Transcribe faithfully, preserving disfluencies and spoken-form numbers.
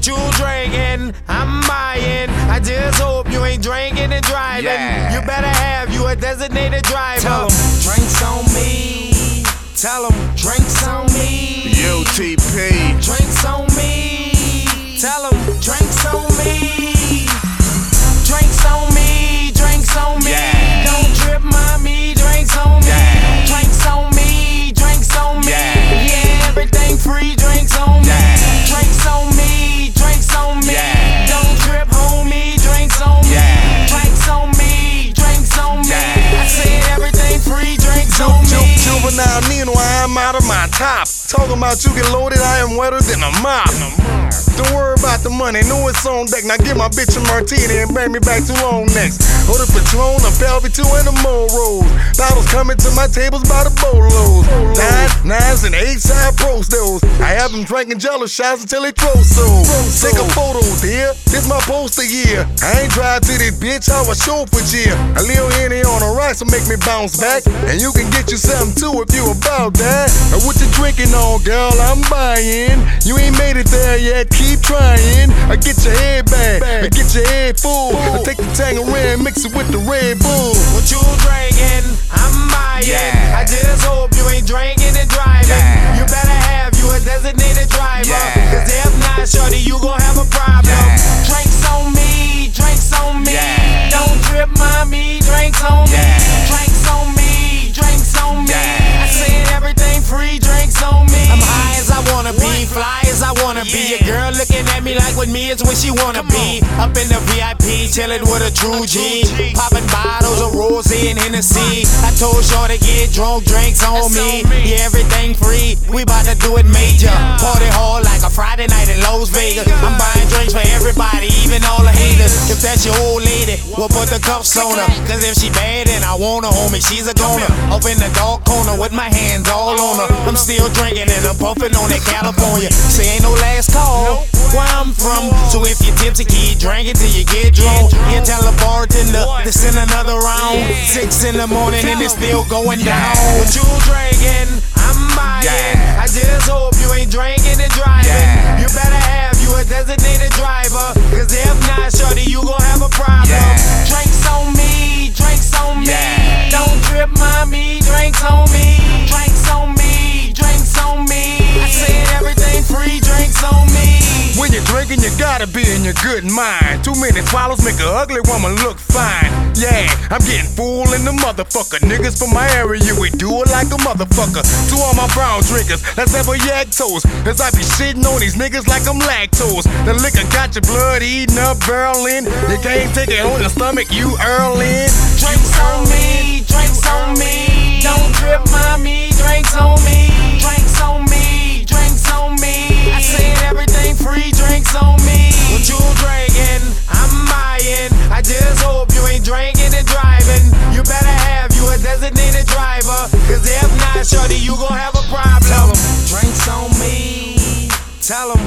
What you drinking? I'm buying. I just hope you ain't drinking and driving. Yeah. You better have you a designated driver. Tell 'em drinks on me. Tell 'em Drinks on me. U T P. Drinks on me. Tell 'em Drinks on me. Drinks on me. Drinks on me. Yeah. Don't trip, mommy. Drinks on me. Yeah. Drinks on me. Drinks on me. Yeah. Yeah, everything free. Drinks on me. Yeah. Drinks on me. Drinks on me. Yeah. Don't trip, homie. Drinks on me. Yeah. Drinks on me. Drinks on me. Yeah. I said everything free. Drinks Ju- on ju- me. Juvenile Nino, I am out of my top. Talking about you get loaded, I am wetter than a mop. Don't worry about the money, know it's on deck. Now give my bitch a martini and bring me back to long necks. Hold a Patron, a Velvet two, and a Monroe. Bottles coming to my tables by the bolos. Nine, nines, and eight side pros those. I have them drinking jello shots until they throw so. Take a photo, dear. This my poster year. I ain't drive to this bitch, I was show for cheer. A little Henny on the right, so make me bounce back. And you can get you something too if you about that. And what you drinking on, girl? I'm buying. You ain't made it there yet, keep trying. I get your head back, I get your head full. I take the Tangerine, mix it with the Red Bull. What you drinking? I'm buying. Yeah. I just hope you ain't drinking and driving. Yeah. You better have you a designated driver. Yeah. Cause if not, shorty, you gon' have a problem. Yeah. Drinks on me, drinks on me. Yeah. Don't trip, mommy, drinks on me. Yeah. Drinks on me, drinks on me. Yeah. I said everything free, drinks on me. I'm high as I wanna be, fly as I wanna be. A girl looking at me like with me is what she wanna be. Up in the V I P, chillin' with a true G. Popping bottles of Rose and Hennessy. I told Shaw to get drunk, drinks on me. Yeah, everything free. We bout to do it major. Party hard like a Friday night in Las Vegas. I'm buying drinks for everybody, even all the haters. If that's your old lady, we'll put the cuffs on her. Cause if she bad and I want her, homie, she's a goner. Up in the dark corner with my hands all on her. I'm still drinking and I'm puffing on that California. Say ain't no last call where I'm from. So if you're tipsy, keep drinking till you get drunk. You tell the bartender to send another round. Six in the morning and it's still going down. What you drinking? I'm buying. Yeah. I just hope you ain't drinking and driving. Yeah. You better have you a designated driver. Cause if not, shorty, you gon' have a problem. Yeah. Drinks on me, drinks on me. Yeah. Don't trip, mommy, drinks on me. Drinks on me, drinks on me. I said everything free, drinks on me. When you're drinking, you gotta be in your good mind. Too many swallows make a ugly woman look fine. Yeah, I'm getting full in the motherfucker. Niggas from my area, we do it like a motherfucker. To all my brown drinkers, let's have a yak toast. Cause I be shitting on these niggas like I'm lactose. The liquor got your blood eating up, barreling. You can't take it on your stomach, you earling. Drinks on me, drinks on me. Don't trip, mommy, drinks on me. Drinks on me, drinks on me. I said everything free, drinks on me. What you drinking? I'm buying. I just hope you ain't drinking and driving. You better have you a designated driver. Cause if not, shorty, you gon' have a problem. Drinks on me. Tell 'em